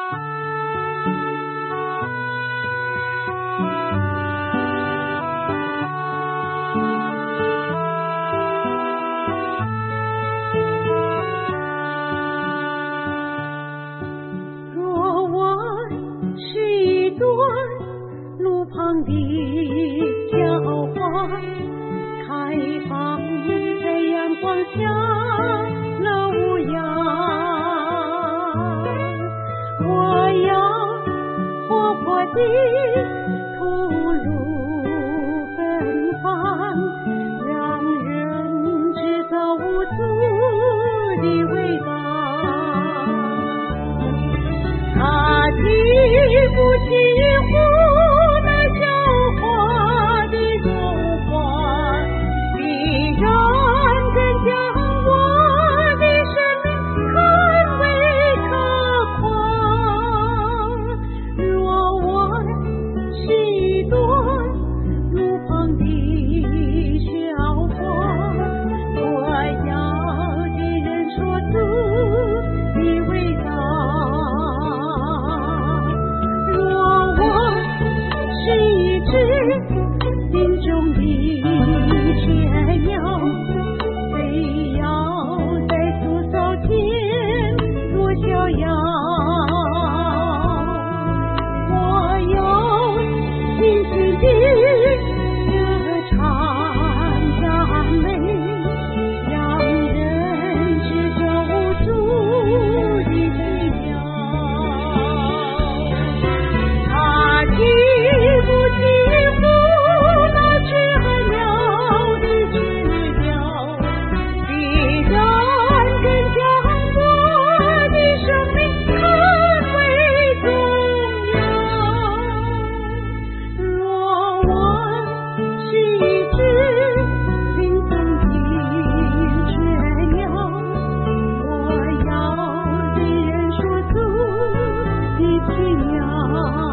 的小花开放在阳光下了无恙，我要活泼地吐露芬芳，让人知道无足的伟大。它记不起心中的雀鸟，飞摇在树梢间多逍遥。我要尽情地歌唱赞美，让人知晓无足的奇妙。它记不起奇妙。